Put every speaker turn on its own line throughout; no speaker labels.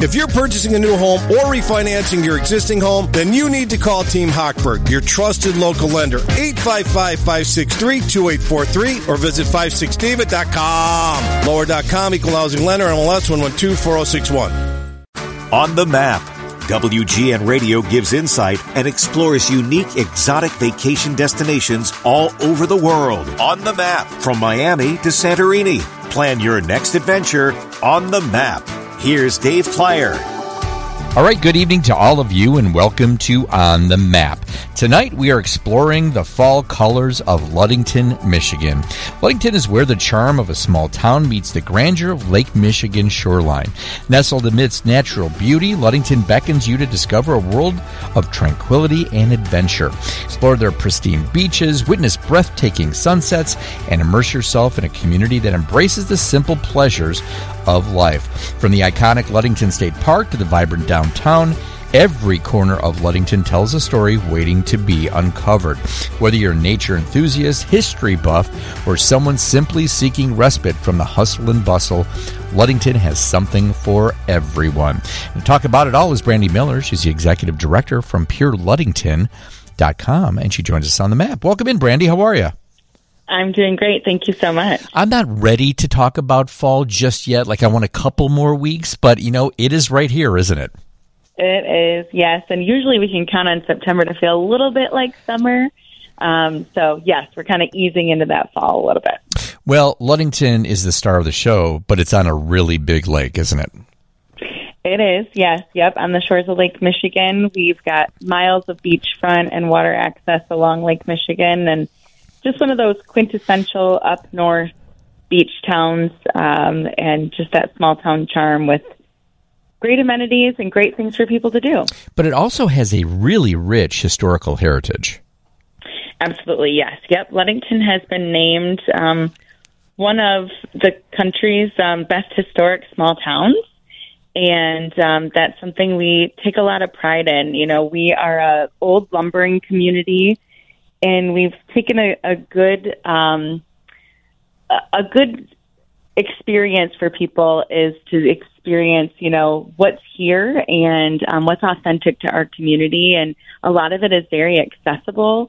If you're purchasing a new home or refinancing your existing home, then you need to call Team Hochberg, your trusted local lender. 855-563-2843 or visit 56david.com. Lower.com, equal housing lender, MLS 1124061.
On the Map. WGN Radio gives insight and explores unique exotic vacation destinations all over the world. On the Map. From Miami to Santorini. Plan your next adventure on the Map. Here's Dave Plyer.
All right, good evening to all of you and welcome to On the Map. Tonight we are exploring the fall colors of Ludington, Michigan. Ludington is where the charm of a small town meets the grandeur of Lake Michigan shoreline. Nestled amidst natural beauty, Ludington beckons you to discover a world of tranquility and adventure. Explore their pristine beaches, witness breathtaking sunsets, and immerse yourself in a community that embraces the simple pleasures of life. From the iconic Ludington State Park to the vibrant downtown, every corner of Ludington tells a story waiting to be uncovered. Whether you're a nature enthusiast, history buff, or someone simply seeking respite from the hustle and bustle, Ludington has something for everyone. And to talk about it all is Brandy Miller. She's the executive director from PureLudington.com, and she joins us on the Map. Welcome in, Brandy. How are you?
I'm doing great. Thank you so much.
I'm not ready to talk about fall just yet. Like, I want a couple more weeks, but, it is right here, isn't it?
It is, yes. And usually we can count on September to feel a little bit like summer. So, yes, we're kind of easing into that fall a little bit.
Well, Ludington is the star of the show, but it's on a really big lake, isn't it?
It is, yes. Yep, on the shores of Lake Michigan. We've got miles of beachfront and water access along Lake Michigan, and just one of those quintessential up north beach towns, and just that small town charm with great amenities and great things for people to do.
But it also has a really rich historical heritage.
Absolutely, yes. Yep, Ludington has been named one of the country's best historic small towns, and that's something we take a lot of pride in. We are a old lumbering community, and we've taken a good experience for people is to experience, what's here and what's authentic to our community. And a lot of it is very accessible.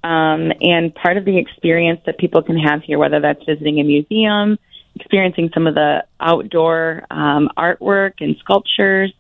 And part of the experience that people can have here, whether that's visiting a museum, experiencing some of the outdoor artwork and sculptures,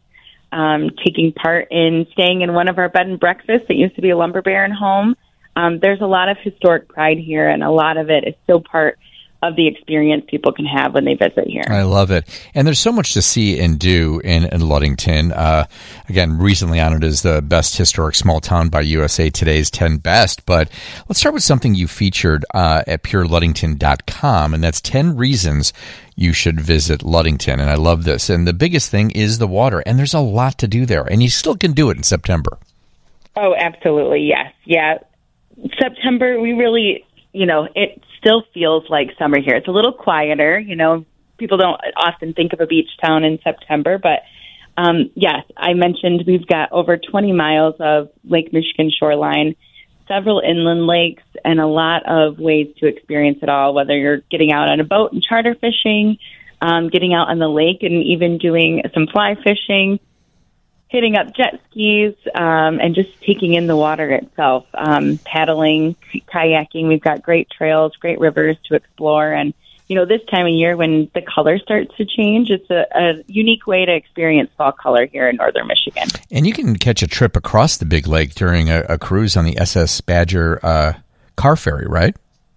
taking part in staying in one of our bed and breakfasts that used to be a lumber baron home. There's a lot of historic pride here, and a lot of it is still part of the experience people can have when they visit here.
I love it. And there's so much to see and do in Ludington. Again, recently honored as the best historic small town by USA Today's 10 Best. But let's start with something you featured at PureLudington.com, and that's 10 reasons you should visit Ludington. And I love this. And the biggest thing is the water. And there's a lot to do there. And you still can do it in September.
Oh, absolutely, yes. Yeah. September, we really, it still feels like summer here. It's a little quieter. People don't often think of a beach town in September, but yes, I mentioned we've got over 20 miles of Lake Michigan shoreline, several inland lakes, and a lot of ways to experience it all, whether you're getting out on a boat and charter fishing, getting out on the lake and even doing some fly fishing, hitting up jet skis, and just taking in the water itself, paddling, kayaking. We've got great trails, great rivers to explore. And, this time of year when the color starts to change, it's a unique way to experience fall color here in northern Michigan.
And you can catch a trip across the big lake during a cruise on the SS Badger car ferry, right?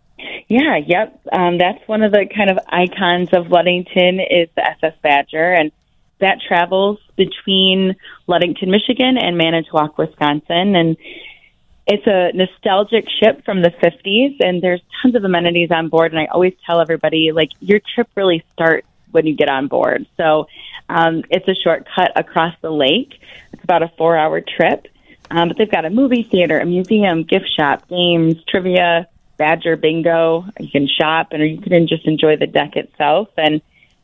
Yeah, yep. That's one of the kind of icons of Ludington is the SS Badger, and that travels between Ludington, Michigan and Manitowoc, Wisconsin. And it's a nostalgic ship from the 50s, and there's tons of amenities on board. And I always tell everybody, your trip really starts when you get on board. So it's a shortcut across the lake. It's about a 4-hour trip. But they've got a movie theater, a museum, gift shop, games, trivia, Badger bingo. You can shop, and you can just enjoy the deck itself. And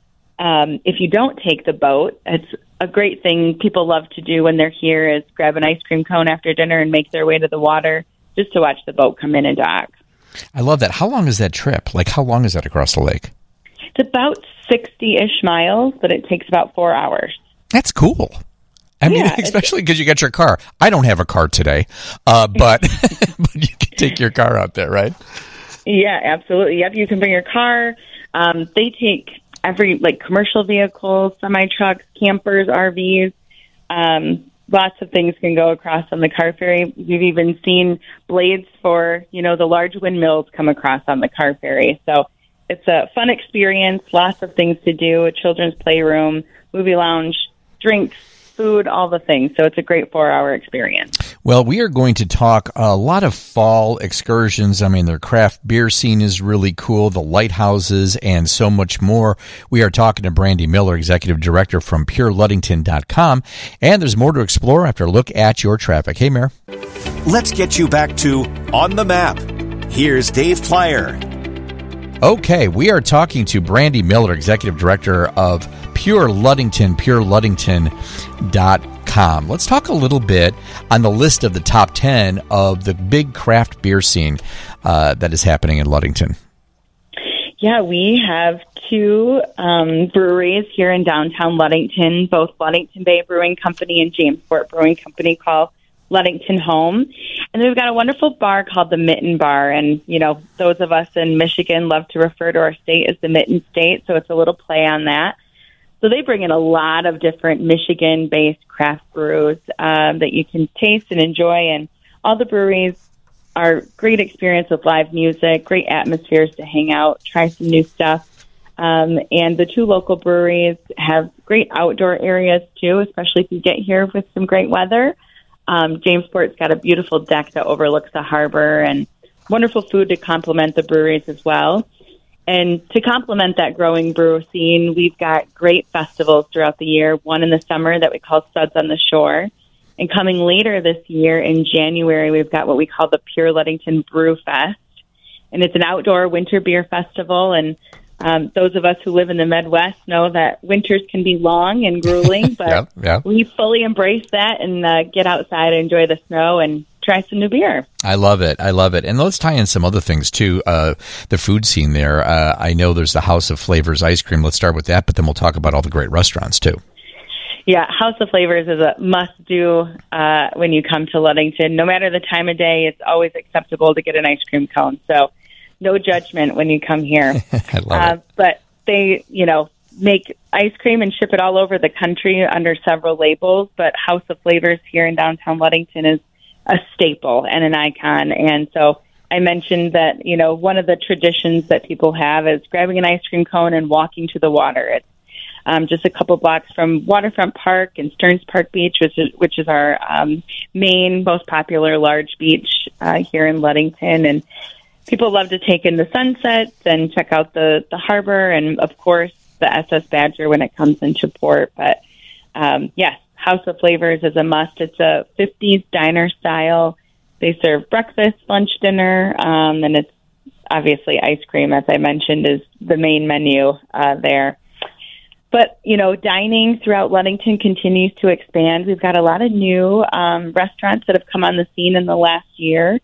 if you don't take the boat, it's a great thing people love to do when they're here is grab an ice cream cone after dinner and make their way to the water just to watch the boat come in and dock.
I love that. How long is that trip? How long is that across the lake?
It's about 60-ish miles, but it takes about 4 hours.
That's cool. I mean, especially because you got your car. I don't have a car today, but but you can take your car out there, right?
Yeah, absolutely. Yep, you can bring your car. They take every commercial vehicles, semi trucks, campers, RVs. Lots of things can go across on the car ferry. We've even seen blades for the large windmills come across on the car ferry. So it's a fun experience. Lots of things to do. A children's playroom, movie lounge, drinks, food, all the things. So it's a great 4-hour experience.
Well, we are going to talk a lot of fall excursions. I mean, their craft beer scene is really cool, the lighthouses, and so much more. We are talking to Brandy Miller, Executive Director from PureLuddington.com. And there's more to explore after a look at your traffic. Hey, Mayor.
Let's get you back to On the Map. Here's Dave Plyer.
Okay, we are talking to Brandy Miller, Executive Director of Pure Luddington, PureLuddington.com. Let's talk a little bit on the list of the top 10 of the big craft beer scene that is happening in Luddington.
Yeah, we have two breweries here in downtown Luddington, both Luddington Bay Brewing Company and Jamesport Brewing Company, called Luddington Home. And we've got a wonderful bar called the Mitten Bar. And, those of us in Michigan love to refer to our state as the Mitten State, so it's a little play on that. So they bring in a lot of different Michigan-based craft brews that you can taste and enjoy. And all the breweries are great experience with live music, great atmospheres to hang out, try some new stuff. And the two local breweries have great outdoor areas, too, especially if you get here with some great weather. Jamesport's got a beautiful deck that overlooks the harbor and wonderful food to complement the breweries as well. And to complement that growing brew scene, we've got great festivals throughout the year, one in the summer that we call Suds on the Shore. And coming later this year in January, we've got what we call the Pure Luddington Brew Fest. And it's an outdoor winter beer festival. And those of us who live in the Midwest know that winters can be long and grueling, but we fully embrace that and get outside and enjoy the snow and try some new beer.
I love it. And let's tie in some other things, too. The food scene there. I know there's the House of Flavors ice cream. Let's start with that, but then we'll talk about all the great restaurants, too.
Yeah, House of Flavors is a must-do when you come to Luddington. No matter the time of day, it's always acceptable to get an ice cream cone. So no judgment when you come here.
I love it.
But they, make ice cream and ship it all over the country under several labels. But House of Flavors here in downtown Luddington is a staple and an icon. And so I mentioned that, one of the traditions that people have is grabbing an ice cream cone and walking to the water. It's just a couple blocks from Waterfront Park and Stearns Park Beach, which is our main, most popular large beach here in Luddington. And people love to take in the sunsets and check out the harbor and, of course, the SS Badger when it comes into port. But, yes, House of Flavors is a must. It's a 50s diner style. They serve breakfast, lunch, dinner, and it's obviously ice cream, as I mentioned, is the main menu there. But, dining throughout Luddington continues to expand. We've got a lot of new restaurants that have come on the scene in the last year.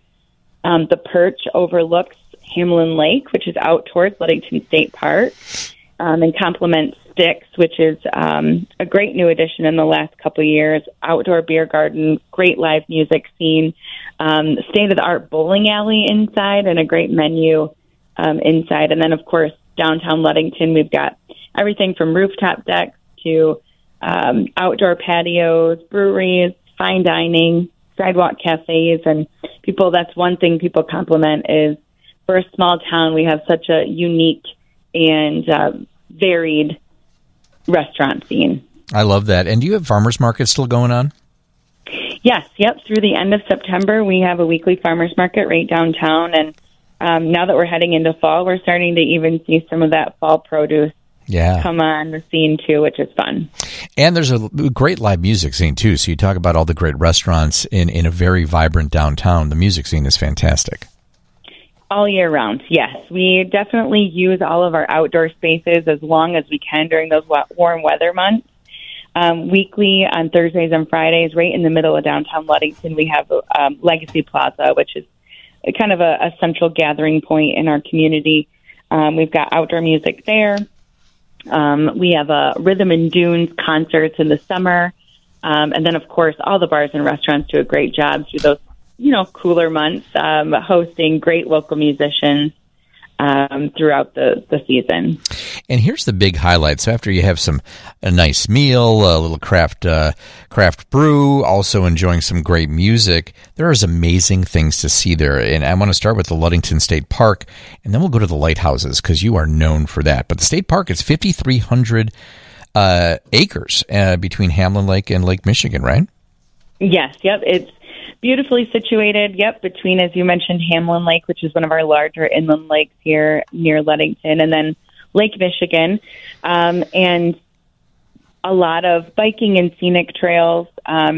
The Perch overlooks Hamlin Lake, which is out towards Luddington State Park, and complements Sticks, which is a great new addition in the last couple of years. Outdoor beer garden, great live music scene, state-of-the-art bowling alley inside, and a great menu inside. And then, of course, downtown Luddington, we've got everything from rooftop decks to outdoor patios, breweries, fine dining, sidewalk cafes, and that's one thing people compliment is for a small town, we have such a unique and varied restaurant scene.
I love that. And do you have farmers markets still going on?
Yes. Yep. Through the end of September, we have a weekly farmers market right downtown. And now that we're heading into fall, we're starting to even see some of that fall produce come on the scene too, which is fun.
And there's a great live music scene too. So you talk about all the great restaurants in a very vibrant downtown. The music scene is fantastic.
All year round, yes. We definitely use all of our outdoor spaces as long as we can during those warm weather months. Weekly on Thursdays and Fridays, right in the middle of downtown Luddington, we have Legacy Plaza, which is kind of a central gathering point in our community. We've got outdoor music there. We have a Rhythm and Dunes concerts in the summer. And then, of course, all the bars and restaurants do a great job through those, cooler months, hosting great local musicians throughout the season.
And here's the big highlight. So after you have a nice meal, a little craft brew, also enjoying some great music, there is amazing things to see there. And I want to start with the Ludington State Park, and then we'll go to the lighthouses because you are known for that. But the state park is 5,300 acres between Hamlin Lake and Lake Michigan, right?
Yes. Yep. It's beautifully situated. Yep. Between, as you mentioned, Hamlin Lake, which is one of our larger inland lakes here near Ludington, and then Lake Michigan, and a lot of biking and scenic trails.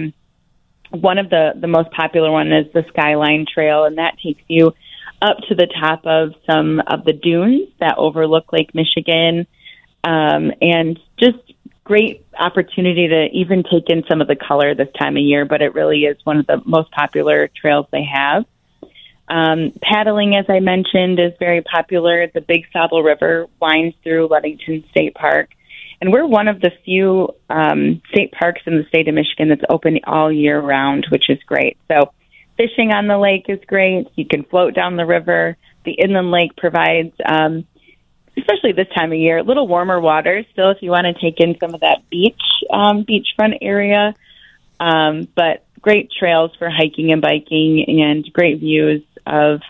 One of the most popular one is the Skyline Trail, and that takes you up to the top of some of the dunes that overlook Lake Michigan, and just great opportunity to even take in some of the color this time of year, but it really is one of the most popular trails they have. Paddling, as I mentioned, is very popular. The Big Saddle River winds through Ludington State Park, and we're one of the few state parks in the state of Michigan that's open all year round, which is great. So fishing on the lake is great. You can float down the river. The inland lake provides, especially this time of year, a little warmer water still if you want to take in some of that beachfront area, but great trails for hiking and biking and great views of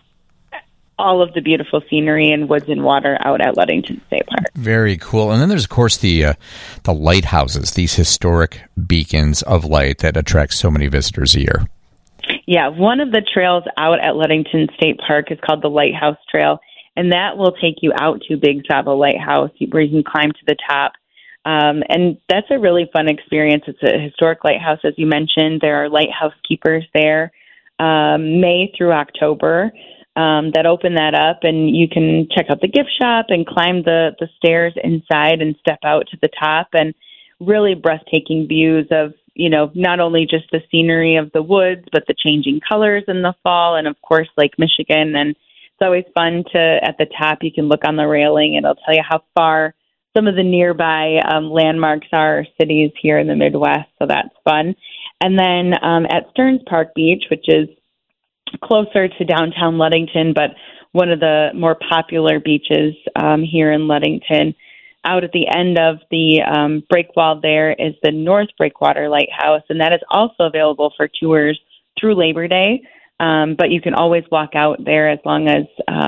all of the beautiful scenery and woods and water out at Ludington State Park.
Very cool. And then there's, of course, the lighthouses, these historic beacons of light that attract so many visitors a year.
Yeah, one of the trails out at Ludington State Park is called the Lighthouse Trail, and that will take you out to Big Saddle Lighthouse where you can climb to the top. And that's a really fun experience. It's a historic lighthouse, as you mentioned. There are lighthouse keepers there May through October that open that up, and you can check out the gift shop and climb the stairs inside and step out to the top, and really breathtaking views of, not only just the scenery of the woods, but the changing colors in the fall, and of course, Lake Michigan. And it's always fun at the top, you can look on the railing and it'll tell you how far some of the nearby landmarks are, cities here in the Midwest, so that's fun. And then at Stearns Park Beach, which is closer to downtown Ludington, but one of the more popular beaches here in Ludington, out at the end of the breakwall there is the North Breakwater Lighthouse, and that is also available for tours through Labor Day, but you can always walk out there as long as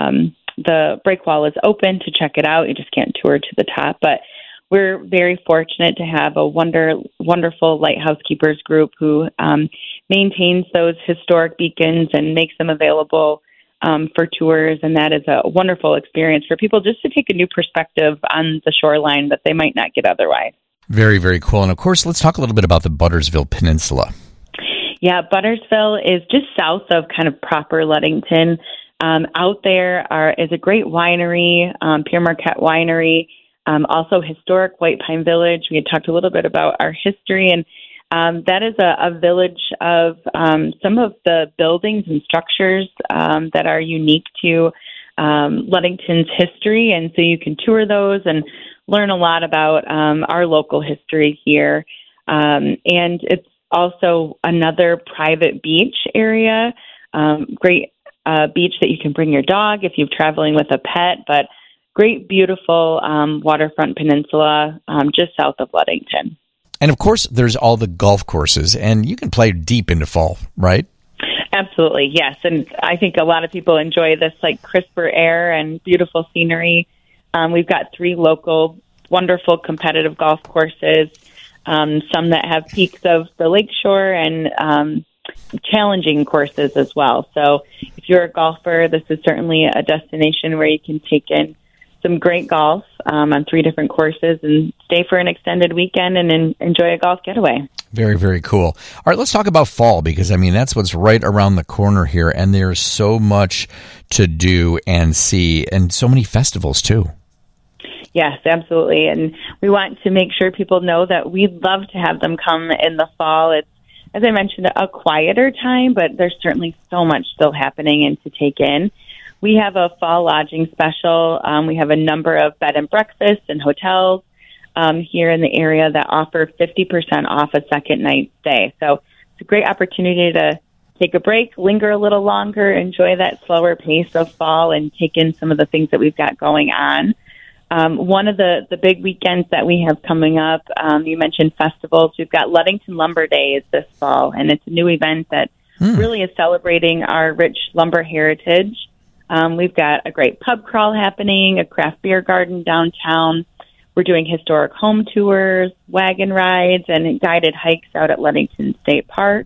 the breakwall is open to check it out. You just can't tour to the top, but we're very fortunate to have a wonderful lighthouse keepers group who maintains those historic beacons and makes them available for tours, and that is a wonderful experience for people just to take a new perspective on the shoreline that they might not get otherwise.
Very, very cool. And of course, let's talk a little bit about the Buttersville Peninsula.
Yeah, Buttersville is just south of kind of proper Ludington. Out there is a great winery, Pierre Marquette Winery, also historic White Pine Village. We had talked a little bit about our history, and that is a village of some of the buildings and structures that are unique to Ludington's history, and so you can tour those and learn a lot about our local history here. And it's also another private beach area, great beach that you can bring your dog if you're traveling with a pet, but great, beautiful waterfront peninsula just south of Ludington.
And of course, there's all the golf courses, and you can play deep into fall, right?
Absolutely, yes. And I think a lot of people enjoy this crisper air and beautiful scenery. We've got 3 local, wonderful competitive golf courses, some that have peaks of the lakeshore and challenging courses as well. So if you're a golfer, this is certainly a destination where you can take in some great golf on 3 different courses and stay for an extended weekend and enjoy a golf getaway.
Very, very cool. All right, let's talk about fall because, that's what's right around the corner here, and there's so much to do and see and so many festivals too.
Yes, absolutely. And we want to make sure people know that we'd love to have them come in the fall. It's, as I mentioned, a quieter time, but there's certainly so much still happening and to take in. We have a fall lodging special. We have a number of bed and breakfasts and hotels here in the area that offer 50% off a second night stay. So it's a great opportunity to take a break, linger a little longer, enjoy that slower pace of fall, and take in some of the things that we've got going on. One of the big weekends that we have coming up, you mentioned festivals. We've got Ludington Lumber Days this fall, and it's a new event that really is celebrating our rich lumber heritage. We've got a great pub crawl happening, a craft beer garden downtown. We're doing historic home tours, wagon rides, and guided hikes out at Ludington State Park.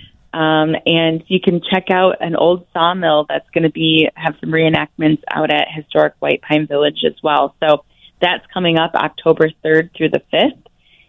And you can check out an old sawmill that's going to have some reenactments out at historic White Pine Village as well. So that's coming up October 3rd through the 5th.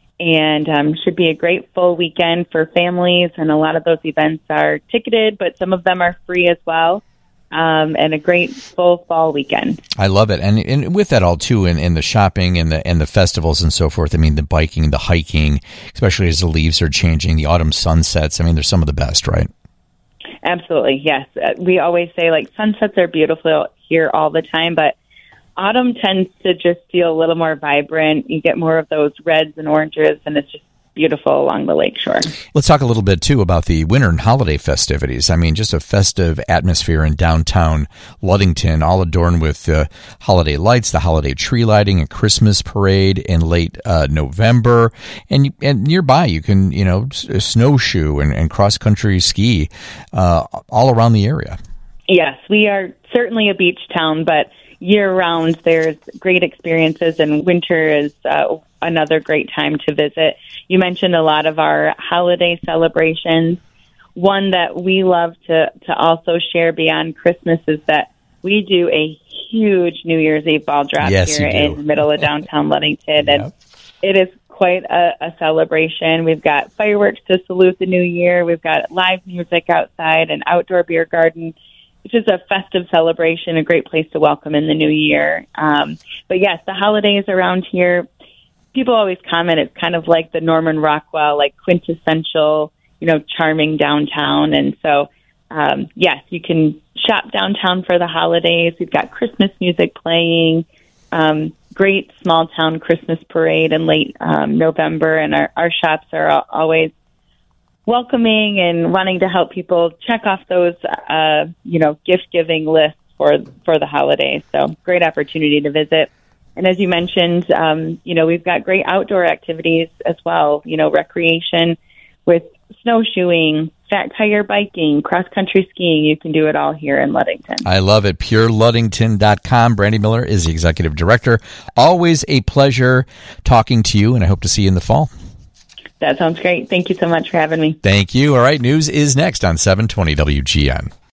And should be a great full weekend for families. And a lot of those events are ticketed, but some of them are free as well. And a great full fall weekend.
I love it. And with that all too, in the shopping and the festivals and so forth, I mean, the biking, the hiking, especially as the leaves are changing, the autumn sunsets, I mean, they're some of the best, right?
Absolutely, yes. We always say, like, sunsets are beautiful here all the time, but autumn tends to just feel a little more vibrant. You get more of those reds and oranges, and it's just beautiful along the lakeshore.
Let's talk a little bit, too, about the winter and holiday festivities. I mean, just a festive atmosphere in downtown Ludington, all adorned with holiday lights, the holiday tree lighting, a Christmas parade in late November. And nearby, you can, snowshoe and cross-country ski all around the area. Yes,
we are certainly a beach town, but year-round, there's great experiences, and winter is another great time to visit. You mentioned a lot of our holiday celebrations. One that we love to also share beyond Christmas is that we do a huge New Year's Eve ball drop here in the middle of downtown Ludington, and it is quite a celebration. We've got fireworks to salute the new year. We've got live music outside, an outdoor beer garden. It's just a festive celebration, a great place to welcome in the new year. But yes, the holidays around here, people always comment it's kind of like the Norman Rockwell, like quintessential, charming downtown. And so, yes, you can shop downtown for the holidays. We've got Christmas music playing, great small town Christmas parade in late November. And our shops are always welcoming and wanting to help people check off those, gift-giving lists for the holidays. So great opportunity to visit. And as you mentioned, we've got great outdoor activities as well, recreation with snowshoeing, fat tire biking, cross-country skiing. You can do it all here in Ludington.
I love it. PureLudington.com. Brandy Miller is the executive director. Always a pleasure talking to you, and I hope to see you in the fall.
That sounds great. Thank you so much for having me.
Thank you. All right, news is next on 720 WGN.